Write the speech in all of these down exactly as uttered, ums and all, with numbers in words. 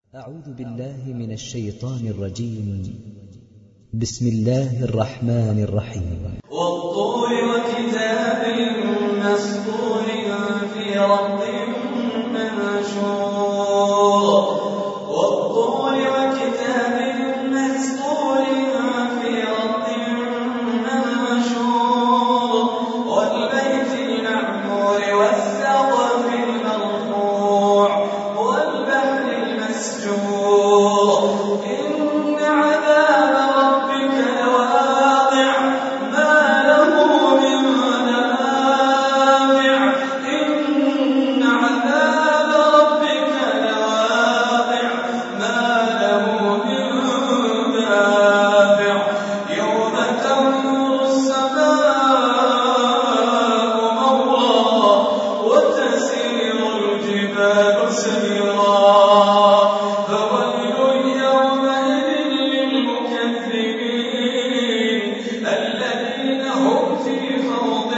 أعوذ بالله من الشيطان الرجيم. بسم الله الرحمن الرحيم. والطور وكتاب مسطور في رق منشور والطور وكتاب مسطور في رق منشور والبيت المعمور والسقف المرفوع والبحر المسجور إن عذاب ربك لواقع ما له من دافع إن عذاب ربك لواقع ما له من دافع يوم تمور السماء مورا وتسير الجبال سيرا فويل يومئذ للمكذبين الذين هم في خوض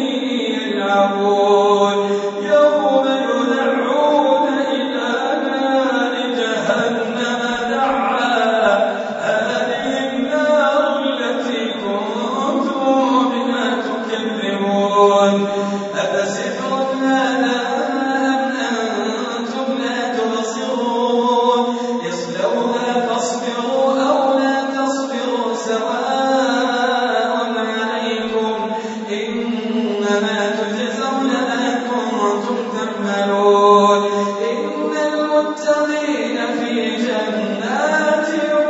يلعبون يوم يدعون إلى نار جهنم دعا هذه النار التي كنتم بها تكذبون أفسحر هذا أم أنتم لا تبصرون اصلوها فاصبروا أو لا تصبروا سواء عليكم إنما تجزون ما كنتم تعملون إن المتقين في جنات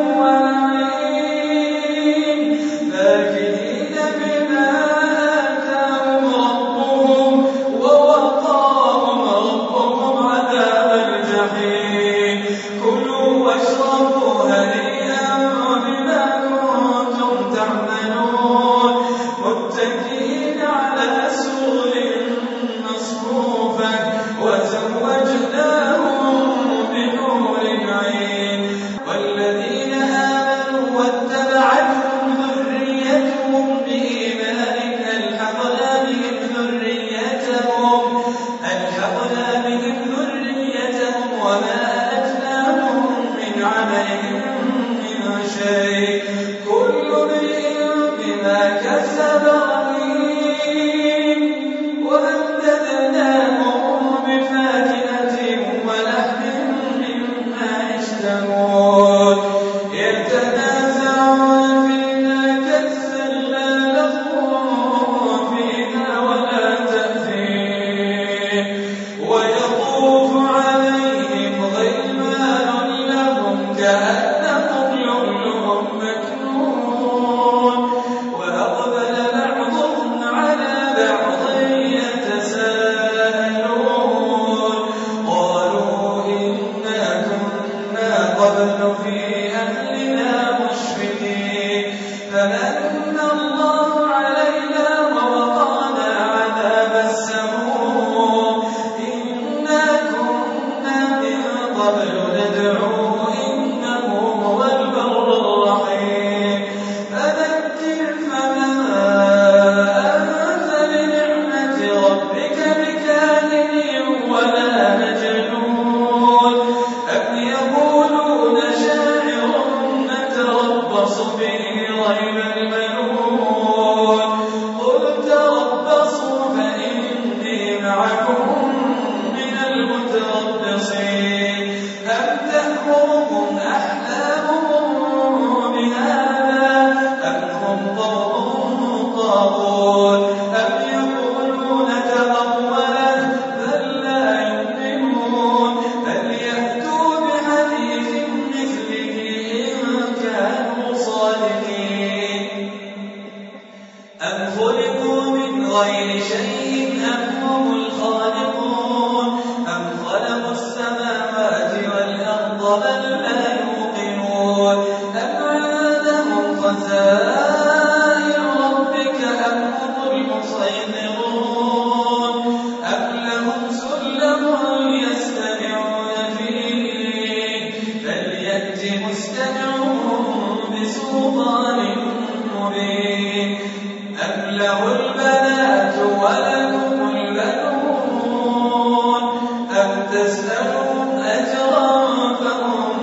ونعيم فاكهين بما آتاهم ربهم ووقاهم ربهم عذاب الجحيم كلوا واشربوا هنيئا بما كنتم تعملون متكئين على سرر مصفوفة وزوجناهم بحور عين والذين آمنوا واتبعتهم ذريتهم بإيمان ألحقنا بهم ذريتهم ألحقنا بهم ذريتهم وما ألتناهم من عملهم من شيء كل امرئ بما كسب رهين وأمددناهم بفاكهة ولحم مما يشتهون يتنازعون فيها كأسا لا لغو فيها ولا تأثيم ويطوف عليهم غلمان لهم كأنهم لؤلؤ مكنون وأقبل بعضهم على بعض يتساءلون قالوا إنا كنا قبل في أهلنا مشفقين فمن الله علينا ووقانا عذاب السموم إنا كنا من قبل ندعوه إنه هو البر الرحيم فذكر فما أنت بنعمة ربك بكاهن ولا مجنون أم يقولون شاعر نتربص به ريب المنون قل تربصوا فإني معكم من المتربصين أم تأمركم أحلامهم بهذا أم هم قوم طاغون أم يقولون تقوله بل لا يؤمنون فليأتوا بحديث مثله إن كانوا صادقين أم خلقوا من غير شيء أم هم الخالقون أم خلقوا السماوات والأرض بل لا يوقنون أم عندهم خزائن ربك أم هم المسيطرون أم لهم سلم يستمعون فيه فليأت مستمعهم بسلطان مبين أم له البنات ولكم البنون أم تسألهم أجرا فهم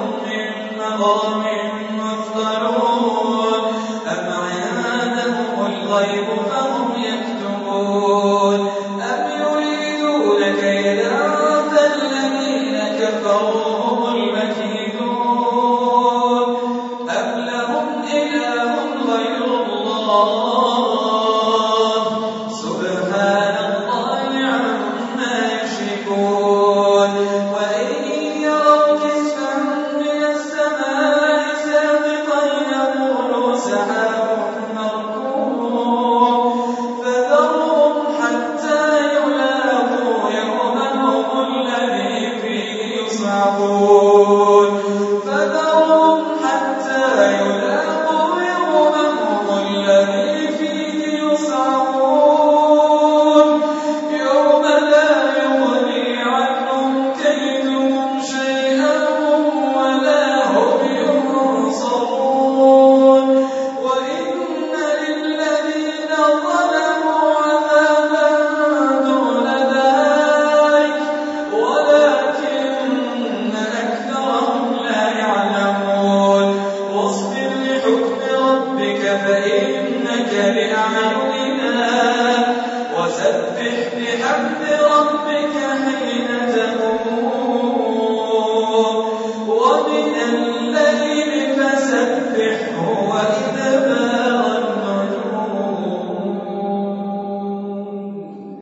فإنك بأعيننا وسبح بحمد ربك